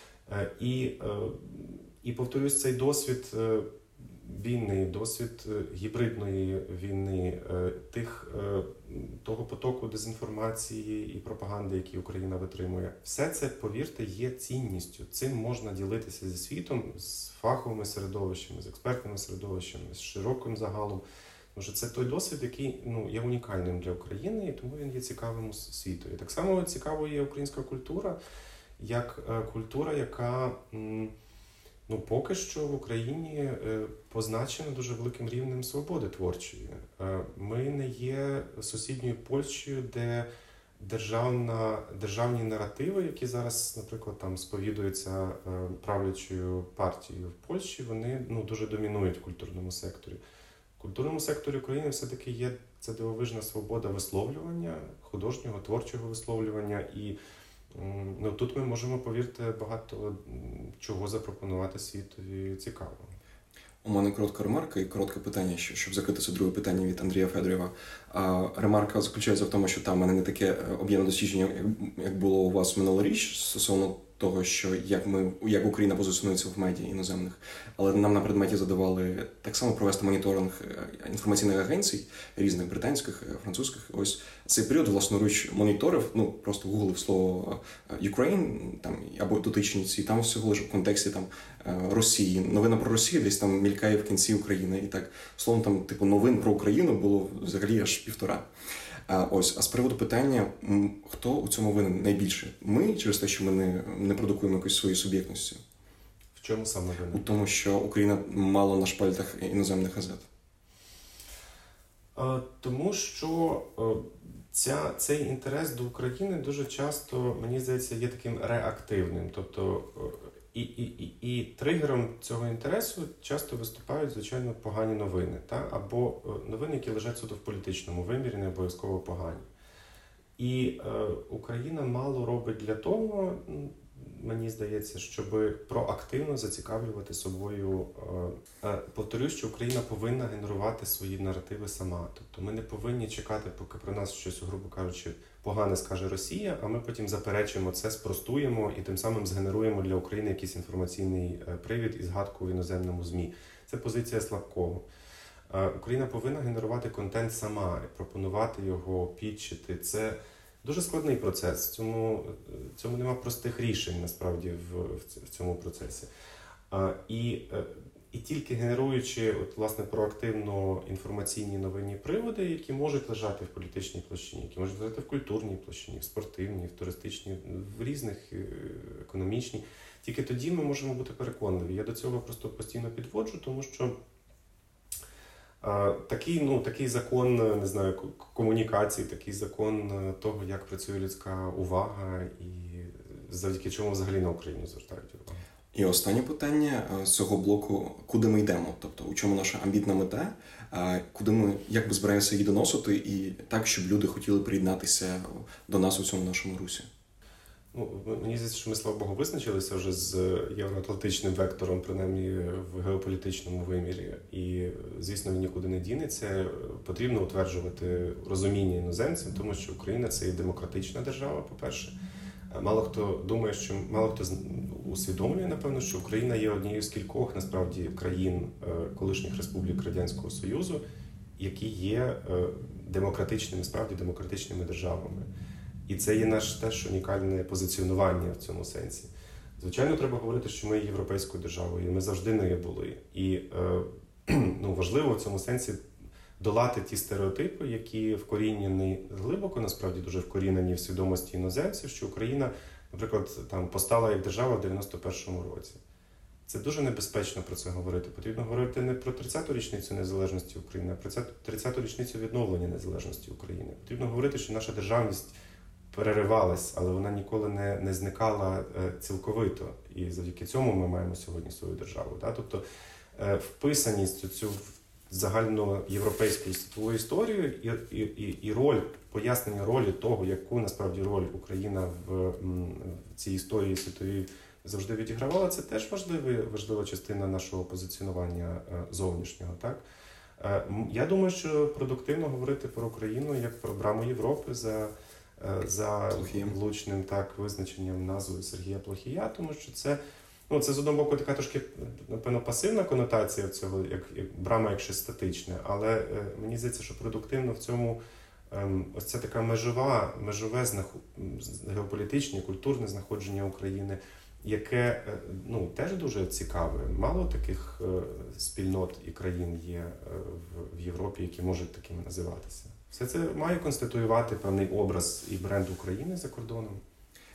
І повторюсь, цей досвід війни, досвід гібридної війни, того потоку дезінформації і пропаганди, які Україна витримує, все це, повірте, є цінністю. Цим можна ділитися зі світом, з фаховими середовищами, з експертними середовищами, з широким загалом. Тому що це той досвід, який є унікальним для України, і тому він є цікавим світу. І так само цікавою є українська культура. як культура, яка поки що в Україні позначена дуже великим рівнем свободи творчої. Ми не є сусідньою Польщею, де державні наративи, які зараз, наприклад, там сповідуються правлячою партією в Польщі, вони дуже домінують в культурному секторі. В культурному секторі України все-таки є ця дивовижна свобода висловлювання, художнього, творчого висловлювання. І тут ми можемо, повірте, багато чого запропонувати світові цікавого. У мене коротка ремарка і коротке питання, щоб закрити це друге питання від Андрія Федорєва. Ремарка заключається в тому, що в мене не таке об'ємне дослідження, як було у вас минулоріч, стосовно того, що як Україна позиціонується в медіа іноземних. Але нам на предметі задавали так само провести моніторинг інформаційних агенцій, різних британських, французьких. Ось цей період власноруч моніторив, просто гуглив слово Ukraine, або дотичність, і там всього лише в контексті Росії. Новина про Росію десь там мількає в кінці України. І так, словом, новин про Україну було взагалі аж 1,5. А з приводу питання, хто у цьому винен найбільше? Ми через те, що ми не продукуємо якоїсь своєї суб'єктності? В чому саме винен? У тому, що Україна мало на шпальтах іноземних газет. Тому що цей інтерес до України дуже часто, мені здається, є таким реактивним. Тобто і тригером цього інтересу часто виступають, звичайно, погані новини. Або новини, які лежать суто в політичному вимірі, не обов'язково погані. І Україна мало робить для того, мені здається, щоб проактивно зацікавлювати собою. Повторюю, що Україна повинна генерувати свої наративи сама. Тобто ми не повинні чекати, поки про нас щось, грубо кажучи, погане скаже Росія, а ми потім заперечуємо це, спростуємо і тим самим згенеруємо для України якийсь інформаційний привід і згадку в іноземному ЗМІ. Це позиція слабкого. Україна повинна генерувати контент сама, пропонувати його, підчити. Це дуже складний процес. Цьому нема простих рішень, насправді, в цьому процесі. І тільки генеруючи, власне, проактивно інформаційні новинні приводи, які можуть лежати в політичній площині, які можуть лежати в культурній площині, в спортивній, в туристичній, в різних економічній, тільки тоді ми можемо бути переконливі. Я до цього просто постійно підводжу, тому що такий закон, не знаю, комунікації, такий закон того, як працює людська увага і завдяки чому взагалі на Україну звертають увагу. І останнє питання з цього блоку, куди ми йдемо? Тобто, у чому наша амбітна мета, як ми збираємося її доносити і так, щоб люди хотіли приєднатися до нас у цьому нашому русі? Мені здається, що ми, слава Богу, визначилися вже з євроатлантичним вектором, принаймні в геополітичному вимірі. І, звісно, він нікуди не дінеться. Потрібно утверджувати розуміння іноземцям, тому що Україна – це і демократична держава, по-перше. Мало хто думає, мало хто усвідомлює, напевно, що Україна є однією з кількох, насправді, країн колишніх республік Радянського Союзу, які є демократичними, справді демократичними державами. І це є наше теж унікальне позиціонування в цьому сенсі. Звичайно, треба говорити, що ми є європейською державою, і ми завжди нею були. І важливо в цьому сенсі долати ті стереотипи, які вкорінені глибоко, насправді дуже вкорінені в свідомості іноземців, що Україна, наприклад, постала як держава в 91-му році. Це дуже небезпечно про це говорити. Потрібно говорити не про 30-ту річницю незалежності України, а про 30-ту річницю відновлення незалежності України. Потрібно говорити, що наша державність переривалась, але вона ніколи не зникала цілковито. І завдяки цьому ми маємо сьогодні свою державу. Тобто вписаність у цю загальноєвропейську світову історію і роль, пояснення ролі того, яку насправді роль Україна в цій історії світовій завжди відігравала, це теж важлива частина нашого позиціонування зовнішнього. Так? Я думаю, що продуктивно говорити про Україну як про браму Європи за влучним визначенням назви Сергія Плохія, тому що це з одного боку така трошки, напевно, пасивна конотація цього, як брама як щось статичне, але мені здається, що продуктивно в цьому ось ця така межове геополітичне, культурне знаходження України, яке теж дуже цікаве. Мало таких спільнот і країн є в Європі, які можуть такими називатися. Все це має конституювати певний образ і бренд України за кордоном.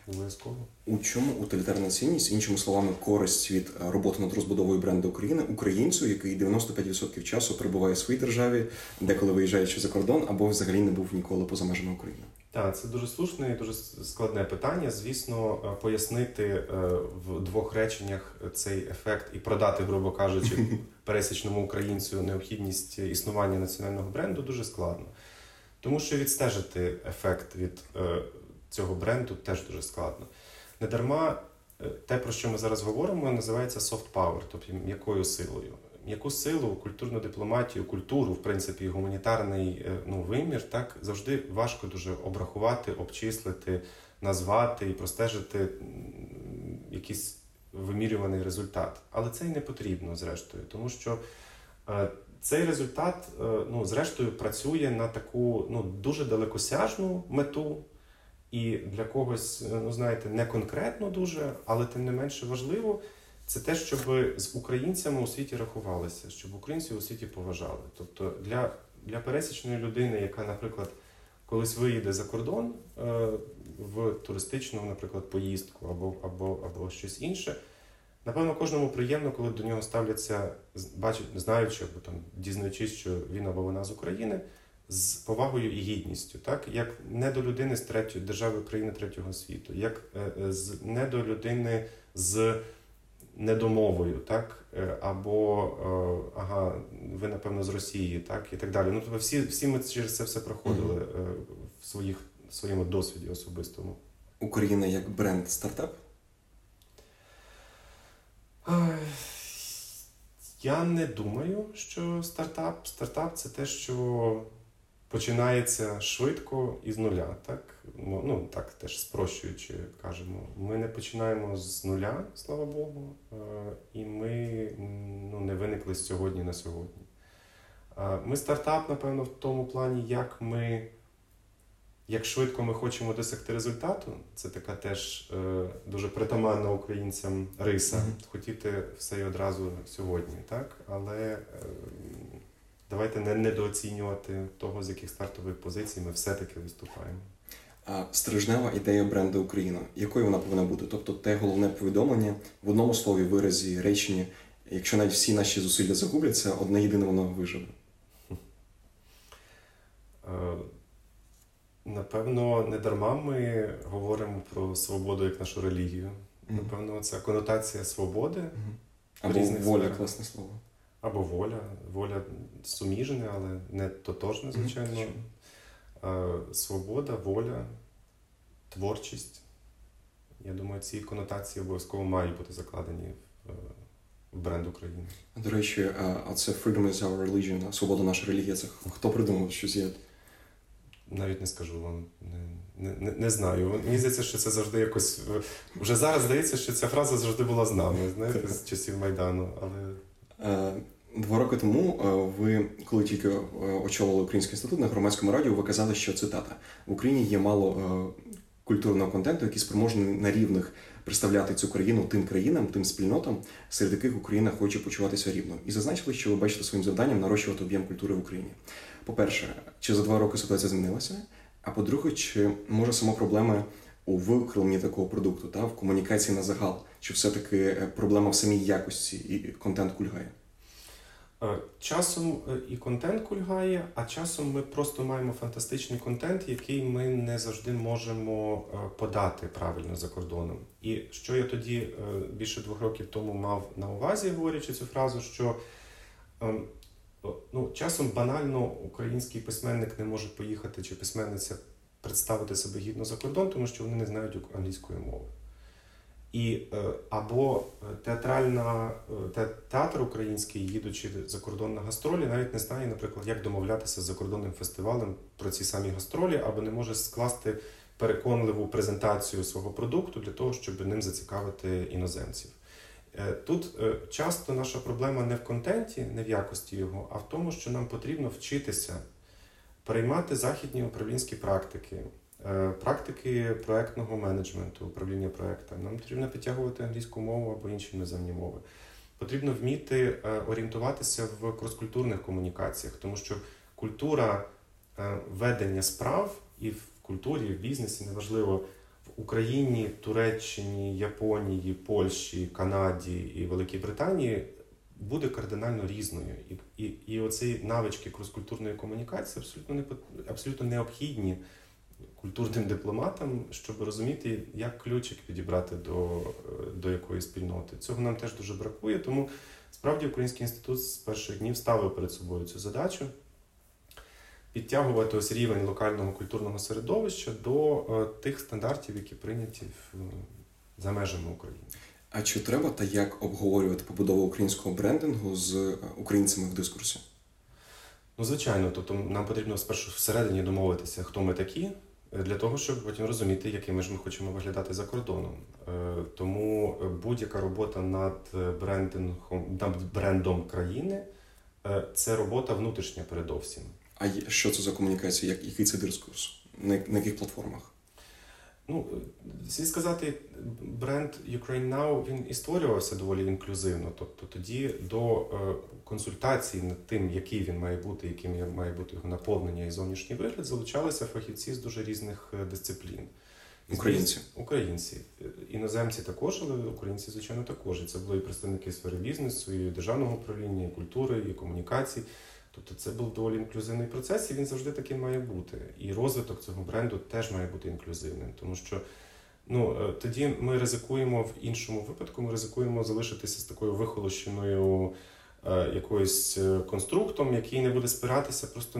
Обов'язково. У чому утилітарна цінність, іншими словами, користь від роботи над розбудовою бренду України українцю, який 95% часу перебуває в своїй державі, деколи виїжджаючи за кордон, або взагалі не був ніколи поза межами України? Так, це дуже слушне і дуже складне питання. Звісно, пояснити в двох реченнях цей ефект і продати, грубо кажучи, пересічному українцю необхідність існування національного бренду дуже складно. Тому що відстежити ефект від цього бренду теж дуже складно. Недарма те, про що ми зараз говоримо, називається soft power, тобто м'якою силою. М'яку силу, культурну дипломатію, культуру, в принципі, гуманітарний вимір, так, завжди важко дуже обрахувати, обчислити, назвати і простежити якийсь вимірюваний результат. Але це й не потрібно, зрештою, тому що цей результат, зрештою, працює на таку дуже далекосяжну мету, і для когось, не конкретно дуже, але тим не менше важливо, це те, щоб з українцями у світі рахувалися, щоб українців у світі поважали. Тобто для пересічної людини, яка, наприклад, колись виїде за кордон в туристичну, наприклад, поїздку або щось інше, напевно, кожному приємно, коли до нього ставляться, знаючи або там дізнаючись, що він або вона з України, з повагою і гідністю, так? Як не до людини з держави країни третього світу, як не до людини з недомовою, так? Або ви, напевно, з Росії, так? І так далі. Тобто всі ми через це все проходили в своєму досвіді особистому. Україна як бренд стартап? Я не думаю, що стартап. Стартап – це те, що починається швидко і з нуля, так? Так теж спрощуючи кажемо. Ми не починаємо з нуля, слава Богу, і ми не виникли з сьогодні на сьогодні. Ми стартап, напевно, в тому плані, як швидко ми хочемо досягти результату. Це така теж дуже притаманна українцям риса. Хотіти все і одразу сьогодні, так? Але давайте не недооцінювати того, з яких стартових позицій ми все-таки виступаємо. А стрижнева ідея бренду Україна, якою вона повинна бути? Тобто те головне повідомлення в одному слові, виразі, реченні, якщо навіть всі наші зусилля загубляться, одне єдине воно виживе. Напевно, не дарма ми говоримо про свободу як нашу релігію. Напевно, це конотація свободи. Або воля, класне слово. Або воля. Воля суміжне, але не тотожне, звичайно. Свобода, воля, творчість. Я думаю, ці конотації обов'язково мають бути закладені в бренд України. До речі, а це freedom is our religion, свобода наша релігія, це хто придумав щось є? Навіть не скажу вам, не знаю. Мені здається, що це завжди якось... Вже зараз здається, що ця фраза завжди була з нами, знаєте, з часів Майдану, але... 2 роки тому ви, коли тільки очолили Український інститут на громадському радіо, ви казали, що, цитата, в Україні є мало культурного контенту, який спроможний на рівних представляти цю країну тим країнам, тим спільнотам, серед яких Україна хоче почуватися рівно. І зазначили, що ви бачите своїм завданням нарощувати об'єм культури в Україні. По-перше, чи за 2 роки ситуація змінилася? А по-друге, чи може сама проблема у викривленні такого продукту, в комунікації на загал? Чи все-таки проблема в самій якості і контент кульгає? Часом і контент кульгає, а часом ми просто маємо фантастичний контент, який ми не завжди можемо подати правильно за кордоном. І що я тоді більше 2 років тому мав на увазі, говорячи цю фразу, що часом банально український письменник не може поїхати чи письменниця представити себе гідно за кордон, тому що вони не знають англійської мови. І або театр український, їдучи за кордон на гастролі, навіть не знає, наприклад, як домовлятися з закордонним фестивалем про ці самі гастролі, або не може скласти переконливу презентацію свого продукту для того, щоб ним зацікавити іноземців. Тут часто наша проблема не в контенті, не в якості його, а в тому, що нам потрібно вчитися переймати західні управлінські практики проектного менеджменту, управління проектами. Нам потрібно підтягувати англійську мову або інші іноземні мови. Потрібно вміти орієнтуватися в кроскультурних комунікаціях, тому що культура ведення справ і в культурі, в бізнесі, неважливо, в Україні, Туреччині, Японії, Польщі, Канаді і Великій Британії буде кардинально різною. І оці навички крос-культурної комунікації абсолютно необхідні культурним дипломатам, щоб розуміти, як ключик підібрати до якоїсь спільноти. Цього нам теж дуже бракує, тому справді Український інститут з перших днів ставив перед собою цю задачу підтягувати ось рівень локального культурного середовища до тих стандартів, які прийняті за межами України. А чи треба та як обговорювати побудову українського брендингу з українцями в дискурсі? Ну, звичайно, тобто нам потрібно спершу всередині домовитися, хто ми такі, для того, щоб потім розуміти, якими ж ми хочемо виглядати за кордоном. Тому будь-яка робота над брендом країни – це робота внутрішня передовсім. А що це за комунікація? Який це дискурс? На яких платформах? Ну, слід сказати, бренд Ukraine Now, він і створювався доволі інклюзивно. Тобто тоді до консультацій над тим, який він має бути, яким має бути його наповнення і зовнішній вигляд, залучалися фахівці з дуже різних дисциплін. Українці. Іноземці також, але українці, звичайно, також. І це були і представники сфери бізнесу, і державного управління, і культури, і комунікацій. Тобто це був доволі інклюзивний процес, і він завжди таким має бути. І розвиток цього бренду теж має бути інклюзивним. Тому що тоді ми ризикуємо, в іншому випадку ми ризикуємо залишитися з такою вихолощеною якоюсь конструктом, який не буде спиратися просто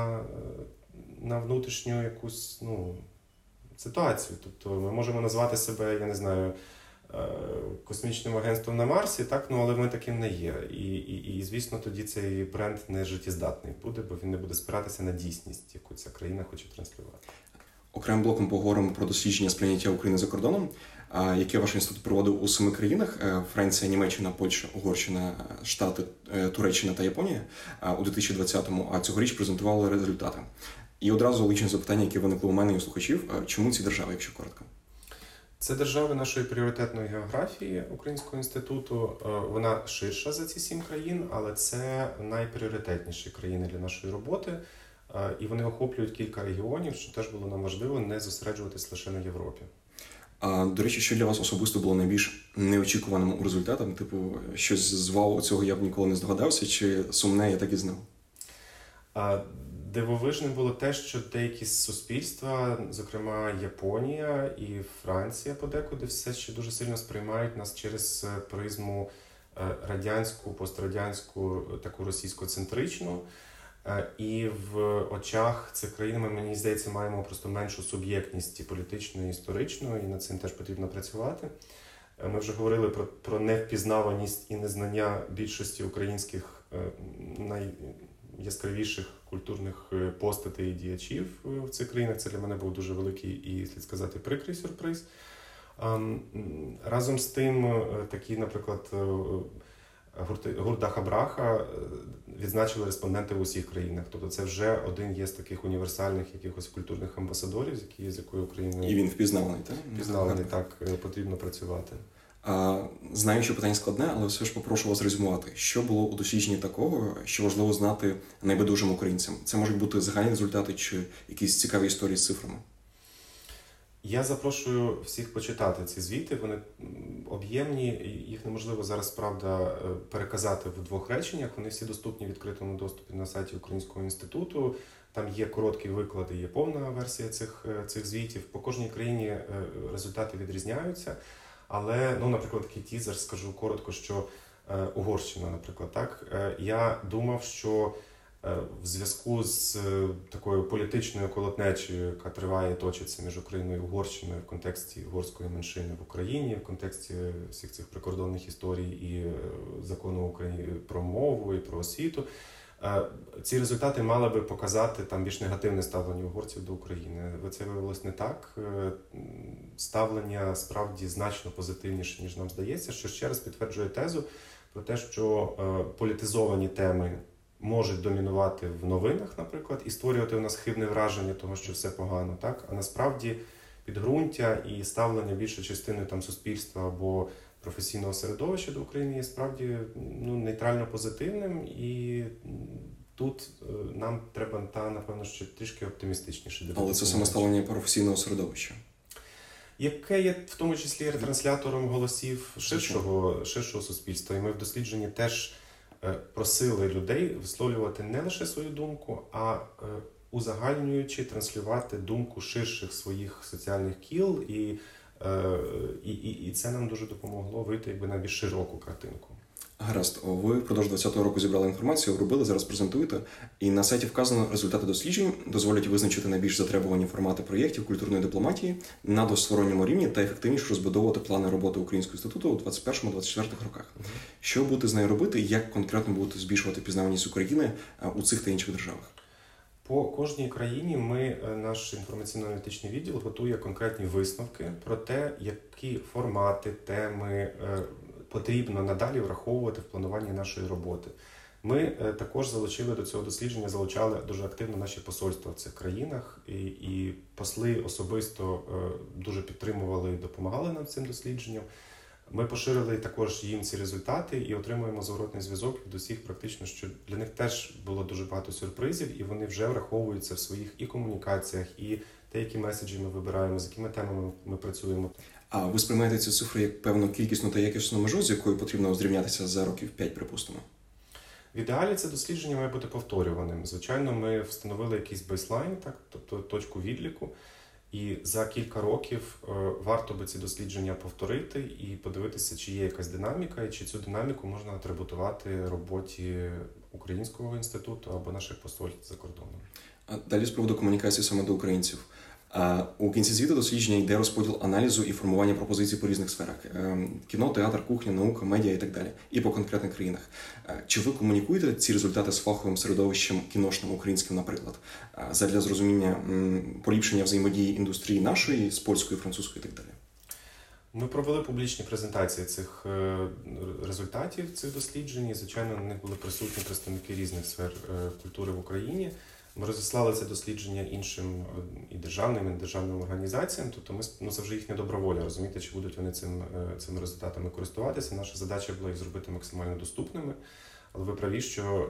на внутрішню якусь ситуацію. Тобто ми можемо назвати себе, я не знаю, космічним агентством на Марсі, так, але ми таким не є. І, звісно, тоді цей бренд не життєздатний буде, бо він не буде спиратися на дійсність, яку ця країна хоче транслювати. Окремим блоком поговоримо про дослідження сприйняття України за кордоном, яке ваш інститут проводив у 7 країнах – Франція, Німеччина, Польща, Угорщина, Штати, Туреччина та Японія у 2020-му, а цьогоріч презентували результати. І одразу логічне запитання, яке виникло у мене і у слухачів – чому ці держави, якщо коротко? Це держави нашої пріоритетної географії Українського інституту. Вона ширша за ці 7 країн, але це найпріоритетніші країни для нашої роботи. І вони охоплюють кілька регіонів, що теж було нам важливо не зосереджуватись лише на Європі. До речі, що для вас особисто було найбільш неочікуваним у результатах? Типу, щось з вау, цього я б ніколи не здогадався, чи сумне я так і знав? Дивовижним було те, що деякі суспільства, зокрема Японія і Франція подекуди, все ще дуже сильно сприймають нас через призму радянську, пострадянську, таку російсько-центричну. І в очах цих країн, мені здається, маємо просто меншу суб'єктність і політичну, і історичну, і над цим теж потрібно працювати. Ми вже говорили про невпізнаваність і незнання більшості українських найяскравіших культурних постатей і діячів в цих країнах. Це для мене був дуже великий і, слід сказати, прикрий сюрприз. Разом з тим, такі, наприклад, гурт Даха Браха відзначили респонденти в усіх країнах. Тобто це вже один є з таких універсальних якихось культурних амбасадорів, з якою Україною... І він впізнаваний, так? Впізнаваний, так, потрібно працювати. Знаю, що питання складне, але все ж попрошу вас резюмувати. Що було у дослідженні такого, що важливо знати найбайдужим українцям? Це можуть бути загальні результати чи якісь цікаві історії з цифрами? Я запрошую всіх почитати ці звіти, вони об'ємні, їх неможливо зараз, правда, переказати в 2 реченнях, вони всі доступні в відкритому доступі на сайті Українського інституту, там є короткі виклади, є повна версія цих звітів, по кожній країні результати відрізняються, але, наприклад, такий тізер, скажу коротко, що Угорщина, наприклад, так, я думав, що в зв'язку з такою політичною колотнечею, яка триває і точиться між Україною і Угорщиною в контексті угорської меншини в Україні, в контексті всіх цих прикордонних історій і закону України про мову і про освіту, ці результати мали би показати там більш негативне ставлення угорців до України. Це виявилось не так. Ставлення справді значно позитивніше, ніж нам здається, що ще раз підтверджує тезу про те, що політизовані теми можуть домінувати в новинах, наприклад, і створювати у нас хибне враження того, що все погано, так? А насправді підґрунтя і ставлення більшої частини там суспільства або професійного середовища до України є справді нейтрально позитивним, і тут нам треба, напевно, ще трішки оптимістичніше дивитися. Але це саме ставлення професійного середовища. яке є в тому числі ретранслятором голосів ширшого суспільства. І ми в дослідженні теж просили людей висловлювати не лише свою думку, а узагальнюючи, транслювати думку ширших своїх соціальних кіл, і це нам дуже допомогло вийти на більш широку картинку. Гаразд, ви впродовж 2020 року зібрали інформацію, робили, зараз презентуєте, і на сайті вказано, результати досліджень дозволять визначити найбільш затребувані формати проєктів культурної дипломатії на двосторонньому рівні та ефективніше розбудовувати плани роботи Українського інституту у 2021-2024 роках. Що будете з нею робити, і як конкретно будете збільшувати пізнаваність України у цих та інших державах? По кожній країні наш інформаційно-аналітичний відділ готує конкретні висновки про те, які формати, теми потрібно надалі враховувати в плануванні нашої роботи. Ми також залучали дуже активно наші посольства в цих країнах, і посли особисто дуже підтримували і допомагали нам цим дослідженням. Ми поширили також їм ці результати і отримуємо зворотний зв'язок від усіх практично, що для них теж було дуже багато сюрпризів, і вони вже враховуються в своїх і комунікаціях, і те, які меседжі ми вибираємо, з якими темами ми працюємо. А ви сприймаєте цю цифру як певну кількісну та якісну межу, з якою потрібно зрівнятися за років 5, припустимо? В ідеалі це дослідження має бути повторюваним. Звичайно, ми встановили якийсь бейслайн, тобто точку відліку, і за кілька років варто би ці дослідження повторити і подивитися, чи є якась динаміка, і чи цю динаміку можна атрибутувати роботі Українського інституту або наших посольств за кордоном. А далі з приводу комунікації саме до українців. У кінці звіту дослідження йде розподіл аналізу і формування пропозицій по різних сферах – кіно, театр, кухня, наука, медіа і так далі, і по конкретних країнах. Чи ви комунікуєте ці результати з фаховим середовищем кіношним українським, наприклад, задля зрозуміння поліпшення взаємодії індустрії нашої з польською, французькою і так далі? Ми провели публічні презентації цих результатів, цих досліджень. Звичайно, на них були присутні представники різних сфер культури в Україні. Ми розіслали це дослідження іншим і державним, і недержавним організаціям, тобто це вже їхня добра воля, розумієте, чи будуть вони цими результатами користуватися. Наша задача була їх зробити максимально доступними, але ви праві, що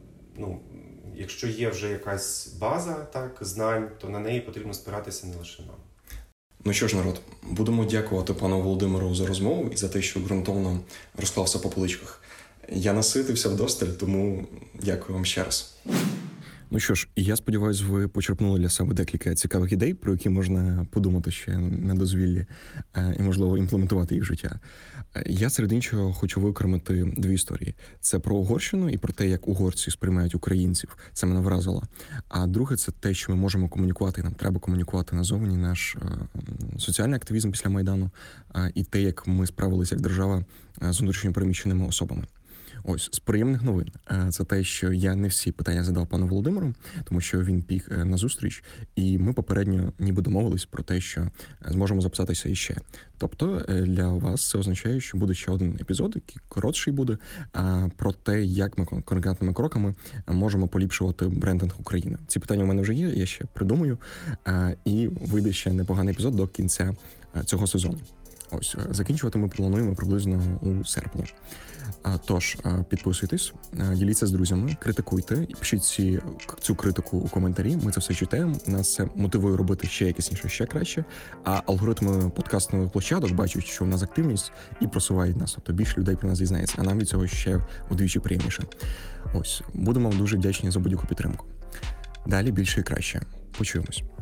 якщо є вже якась база знань, то на неї потрібно спиратися не лише нам. Ну що ж, народ, будемо дякувати пану Володимиру за розмову і за те, що ґрунтовно розклався по поличках. Я наситився вдосталь, тому дякую вам ще раз. Ну що ж, я сподіваюся, ви почерпнули для себе декілька цікавих ідей, про які можна подумати ще на дозвіллі і, можливо, імплементувати їх в життя. Я серед іншого хочу викремити 2 історії. Це про Угорщину і про те, як угорці сприймають українців. Це мене вразило. А друге – це те, що ми можемо комунікувати, і нам треба комунікувати назовні наш соціальний активізм після Майдану і те, як ми справилися як держава з внутрішньо переміщеними особами. Ось, з приємних новин. Це те, що я не всі питання задав пану Володимиру, тому що він пік на зустріч, і ми попередньо ніби домовились про те, що зможемо записатися іще. Тобто для вас це означає, що буде ще один епізод, який коротший буде, про те, як ми конкретними кроками можемо поліпшувати брендинг України. Ці питання у мене вже є, я ще придумаю, і вийде ще непоганий епізод до кінця цього сезону. Ось, закінчувати ми плануємо приблизно у серпні. Тож, підписуйтесь, діліться з друзями, критикуйте, пишіть цю критику у коментарі, ми це все читаємо, нас це мотивує робити ще якісніше, ще краще, а алгоритми подкастових площадок бачать, що у нас активність і просувають нас, тобто більше людей про нас дізнається, а нам від цього ще удвічі приємніше. Ось, будемо вам дуже вдячні за будь-яку підтримку. Далі більше і краще. Почуємось.